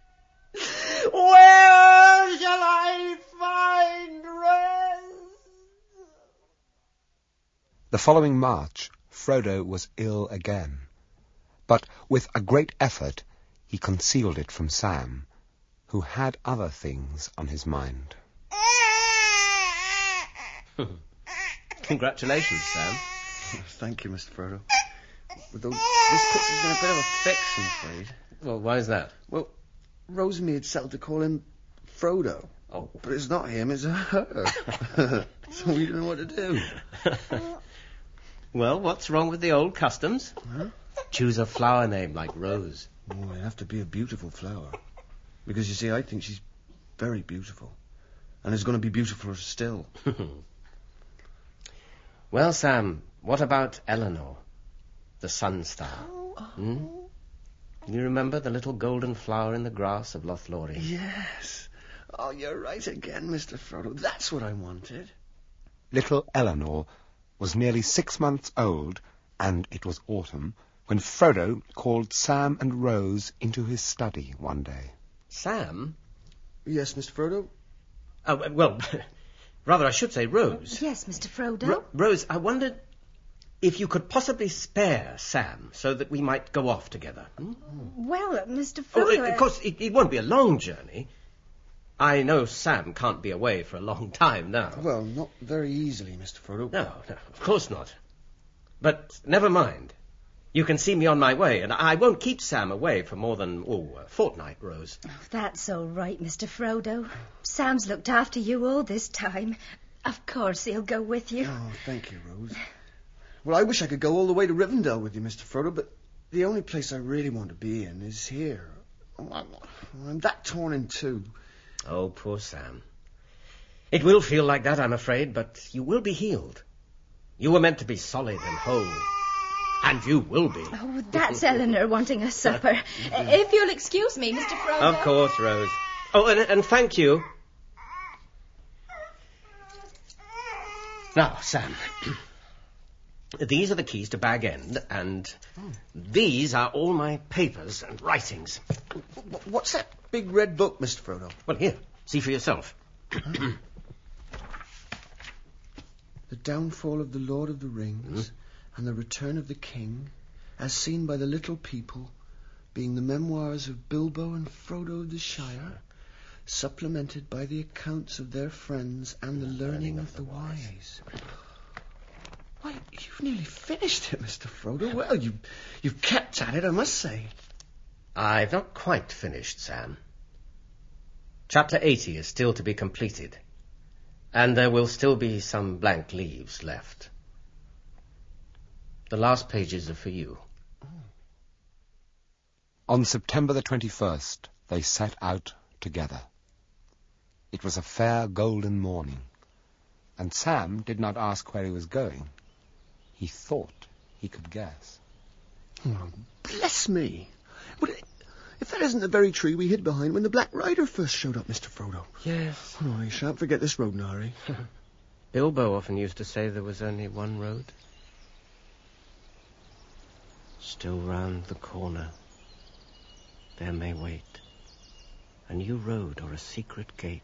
Where shall I find rest? The following March, Frodo was ill again, but with a great effort he concealed it from Sam, who had other things on his mind. Congratulations, Sam. Thank you, Mister Frodo. Though this puts us in a bit of a fix, I'm afraid. Well, why is that? Well, Rosemary had settled to call him Frodo. Oh. But it's not him, it's her. So we don't know what to do. Well, what's wrong with the old customs? Huh? Choose a flower name like Rose. Oh, it'd have to be a beautiful flower. Because, you see, I think she's very beautiful. And is going to be beautifuler still. Well, Sam, what about Eleanor, the sun star? Hmm? You remember the little golden flower in the grass of Lothlorien? Yes. Oh, you're right again, Mister Frodo. That's what I wanted. Little Eleanor was nearly six months old, and it was autumn, when Frodo called Sam and Rose into his study one day. Sam? Yes, Mister Frodo? Oh, well, rather I should say Rose. Yes, Mister Frodo? Ro- Rose, I wondered if you could possibly spare Sam so that we might go off together. Hmm? Well, Mister Oh, Frodo... of course, it, it won't be a long journey. I know Sam can't be away for a long time now. Well, not very easily, Mister Frodo. No, no, of course not. But never mind. You can see me on my way, and I won't keep Sam away for more than, oh, a fortnight, Rose. Oh, that's all right, Mister Frodo. Sam's looked after you all this time. Of course he'll go with you. Oh, thank you, Rose. Well, I wish I could go all the way to Rivendell with you, Mister Frodo, but The only place I really want to be in is here. I'm, I'm that torn in two. Oh, poor Sam. It will feel like that, I'm afraid, but you will be healed. You were meant to be solid and whole. And you will be. Oh, that's Eleanor wanting her supper. Uh, if you'll excuse me, Mister Frodo. Of course, Rose. Oh, and, and thank you. Now, Sam, these are the keys to Bag End, and these are all my papers and writings. What's that big red book, Mister Frodo? Well, here, see for yourself. The Downfall of the Lord of the Rings, mm-hmm. and the Return of the King, as seen by the little people, being the memoirs of Bilbo and Frodo of the Shire, supplemented by the accounts of their friends and the learning of the wise. Why, you've nearly finished it, Mister Frodo. Well, you, you've kept at it, I must say. I've not quite finished, Sam. Chapter eighty is still to be completed, and there will still be some blank leaves left. The last pages are for you. On September the twenty-first, they set out together. It was a fair golden morning, and Sam did not ask where he was going. He thought he could guess. Oh, bless me. But if that isn't the very tree we hid behind when the Black Rider first showed up, Mister Frodo. Yes. Oh, you shan't forget this road, Nari. Bilbo often used to say there was only one road. Still round the corner, there may wait a new road or a secret gate.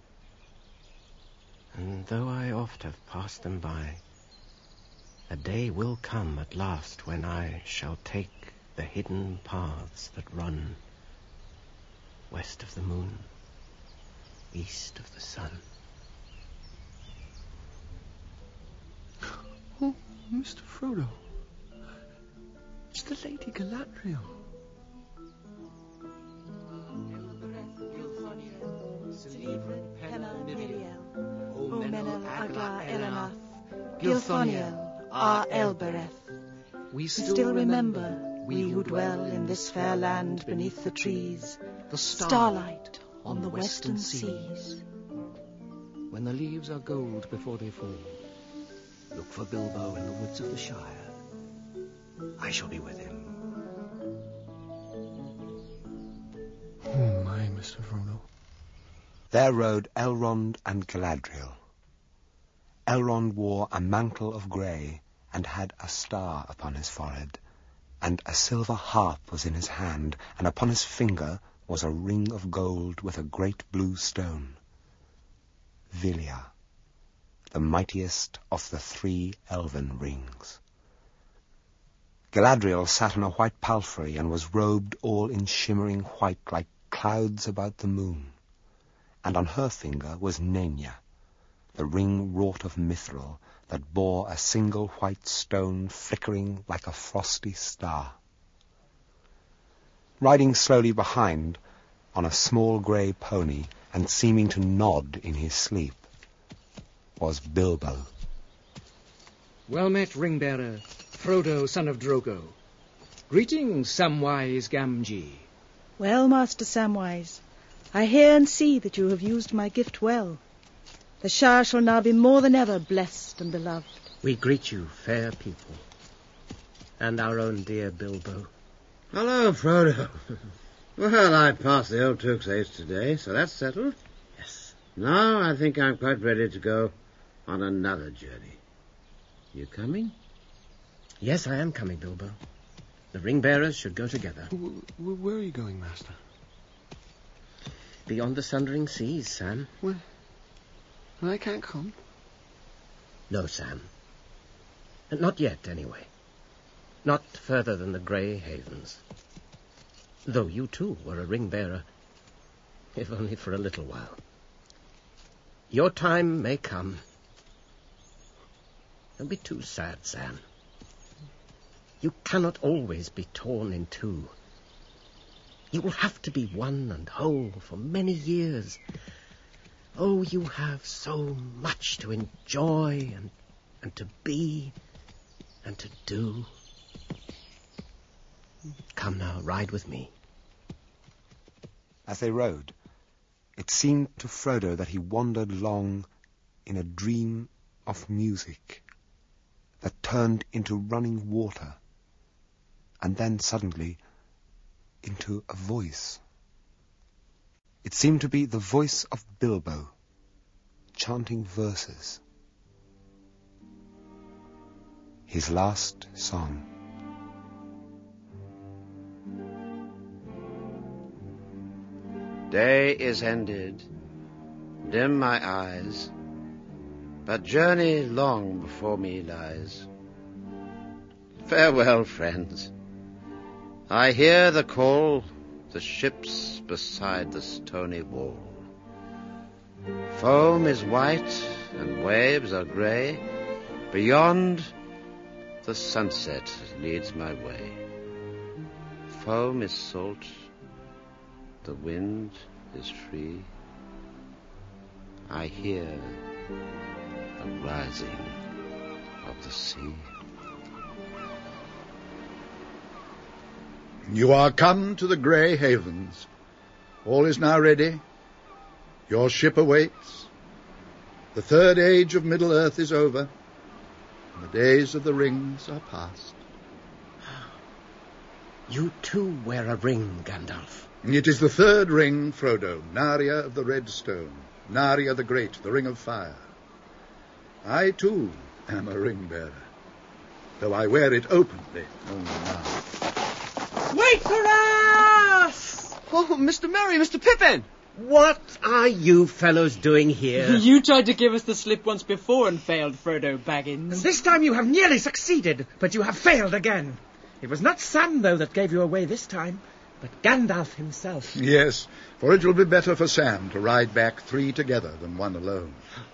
And though I oft have passed them by, a day will come at last when I shall take the hidden paths that run west of the moon, east of the sun. Oh, Mister Frodo, it's the Lady Galadriel. Gilthoniel, our Elbereth. We still remember, we who dwell in this fair land beneath the trees, the starlight on the western seas. When the leaves are gold before they fall, look for Bilbo in the woods of the Shire. I shall be with him. Oh, my, Mister Frodo. There rode Elrond and Galadriel. Elrond wore a mantle of grey and had a star upon his forehead, and a silver harp was in his hand, and upon his finger was a ring of gold with a great blue stone. Vilya, the mightiest of the three elven rings. Galadriel sat on a white palfrey and was robed all in shimmering white like clouds about the moon, and on her finger was Nenya, the ring wrought of mithril that bore a single white stone flickering like a frosty star. Riding slowly behind, on a small grey pony, and seeming to nod in his sleep, was Bilbo. Well met, ring-bearer, Frodo, son of Drogo. Greetings, Samwise Gamgee. Well, Master Samwise, I hear and see that you have used my gift well. The Shire shall now be more than ever blessed and beloved. We greet you, fair people, and our own dear Bilbo. Hello, Frodo. Well, I passed the old Took's Ace today, so that's settled. Yes. Now I think I'm quite ready to go on another journey. You coming? Yes, I am coming, Bilbo. The ring-bearers should go together. W- w- where are you going, Master? Beyond the sundering seas, Sam. Well, I can't come. No, Sam. Not yet, anyway. Not further than the Grey Havens. Though you, too, were a ring-bearer, if only for a little while. Your time may come. Don't be too sad, Sam. You cannot always be torn in two. You will have to be one and whole for many years. Oh, you have so much to enjoy and, and to be and to do. Come now, ride with me. As they rode, it seemed to Frodo that he wandered long in a dream of music that turned into running water, and then suddenly into a voice. It seemed to be the voice of Bilbo, chanting verses. His last song. Day is ended, dim my eyes, but journey long before me lies. Farewell, friends. I hear the call, the ships beside the stony wall. Foam is white and waves are grey. Beyond, the sunset leads my way. Foam is salt, the wind is free. I hear the rising of the sea. You are come to the Grey Havens. All is now ready. Your ship awaits. The third age of Middle-earth is over, and the days of the rings are past. You too wear a ring, Gandalf. It is the third ring, Frodo, Narya of the Red Stone, Narya the Great, the Ring of Fire. I too am a ring-bearer, though I wear it openly only now. Wait for us! Oh, Mister Merry, Mister Pippin! What are you fellows doing here? You tried to give us the slip once before and failed, Frodo Baggins. This time you have nearly succeeded, but you have failed again. It was not Sam, though, that gave you away this time, but Gandalf himself. Yes, for it will be better for Sam to ride back three together than one alone.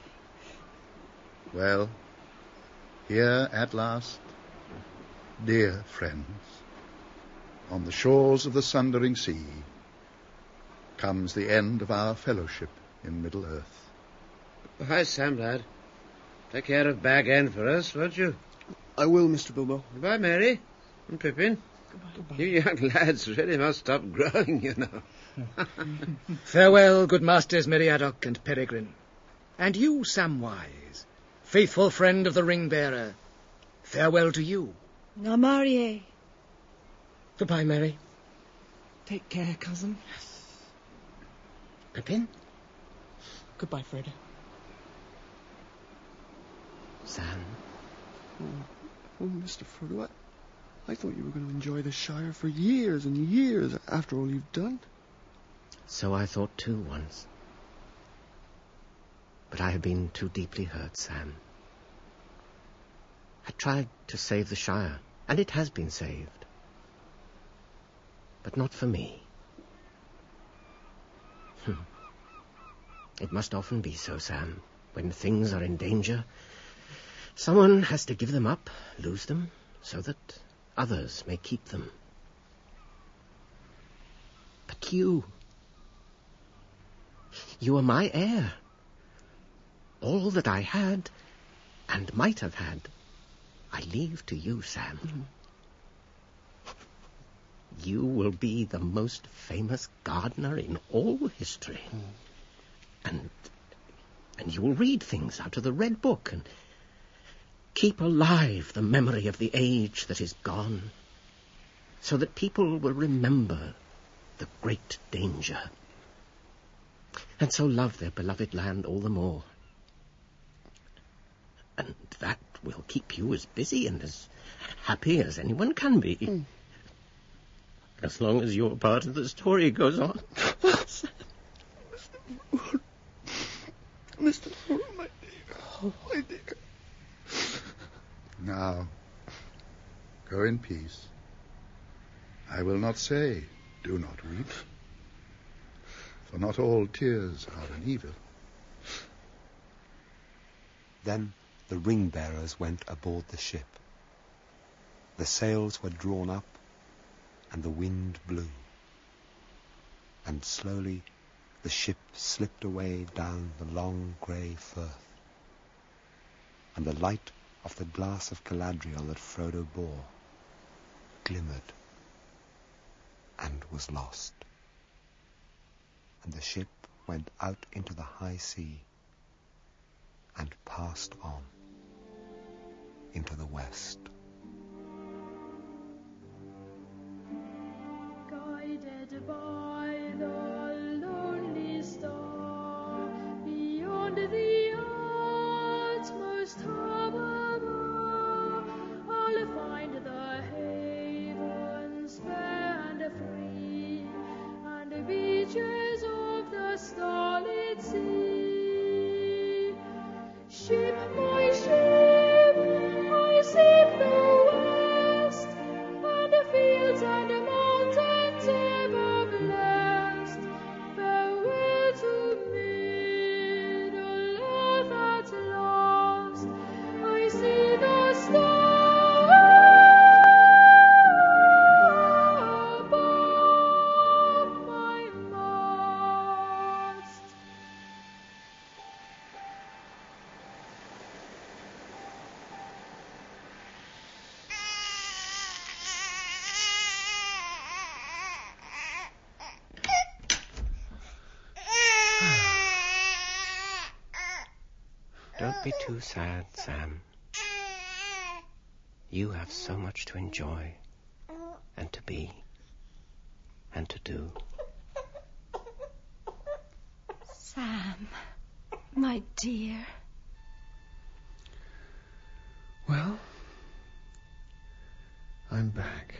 Well, here at last, dear friends, on the shores of the Sundering Sea, comes the end of our fellowship in Middle-earth. Hi, Sam, lad. Take care of Bag End for us, won't you? I will, Mister Bilbo. Goodbye, Mary and Pippin. Goodbye. You young lads really must stop growing, you know. Farewell, good masters Meriadoc and Peregrine. And you, Samwise, faithful friend of the ring-bearer, farewell to you. Namarie. Goodbye, Mary. Take care, cousin. Pippin? Goodbye, Frodo. Sam? Oh, oh Mister Frodo, I, I thought you were going to enjoy the Shire for years and years after all you've done. So I thought too once. But I have been too deeply hurt, Sam. I tried to save the Shire, and it has been saved. But not for me. Hm. It must often be so, Sam. When things are in danger, someone has to give them up, lose them, so that others may keep them. But you... You are my heir. All that I had, and might have had, I leave to you, Sam. Mm-hmm. You will be the most famous gardener in all history. Mm. And and you will read things out of the Red Book and keep alive the memory of the age that is gone, so that people will remember the great danger, and so love their beloved land all the more. And that will keep you as busy and as happy as anyone can be. Mm. As long as your part of the story goes on. Mister Frodo, my dear. Oh, my dear. Now, go in peace. I will not say, do not weep, for not all tears are an evil. Then the ring-bearers went aboard the ship. The sails were drawn up, and the wind blew. And slowly the ship slipped away down the long grey firth. And the light of the glass of Galadriel that Frodo bore glimmered and was lost. And the ship went out into the high sea and passed on into the west. Guided by the lonely star, beyond the utmost harbour, I'll find the havens fair and free, and the beaches of the starlit sea. Ship, my ship, I seek the west, and the fields and the mountains ever blessed. Farewell to Middle Earth at last. I see the star above my mast. Don't be too sad, Sam. You have so much to enjoy, and to be, and to do. Sam, my dear. Well, I'm back.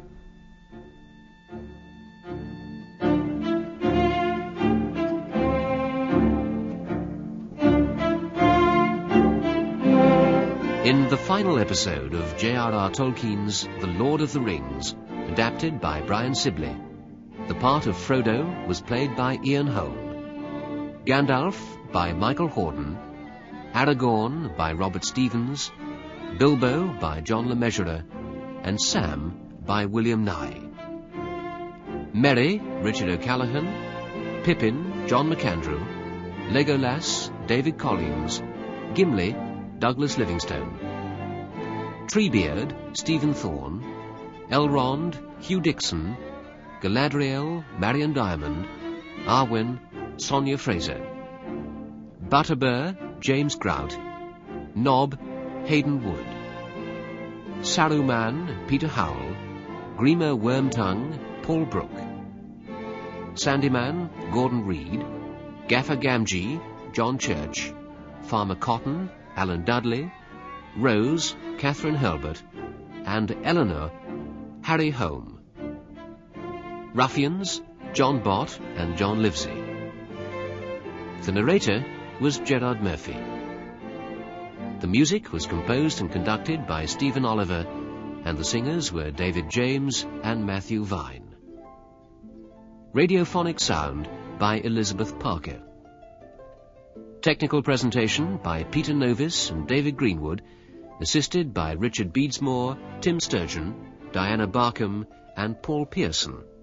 In the final episode of J R R Tolkien's The Lord of the Rings, adapted by Brian Sibley, the part of Frodo was played by Ian Holm, Gandalf by Michael Hordern, Aragorn by Robert Stevens, Bilbo by John Le Mesurier, and Sam by William Nye. Merry, Richard O'Callaghan, Pippin, John McAndrew, Legolas, David Collins, Gimli, Douglas Livingstone, Treebeard, Stephen Thorne, Elrond, Hugh Dixon, Galadriel, Marion Diamond, Arwen, Sonia Fraser, Butterbur, James Grout, Nob, Hayden Wood, Saruman, Peter Howell, Grima Wormtongue, Paul Brooke, Sandyman, Gordon Reed, Gaffer Gamgee, John Church, Farmer Cotton, Alan Dudley, Rose, Catherine Hurlbert, and Eleanor, Harry Home. Ruffians, John Bott and John Livesey. The narrator was Gerard Murphy. The music was composed and conducted by Stephen Oliver, and the singers were David James and Matthew Vine. Radiophonic sound by Elizabeth Parker. Technical presentation by Peter Novis and David Greenwood, assisted by Richard Beedsmore, Tim Sturgeon, Diana Barkham, and Paul Pearson.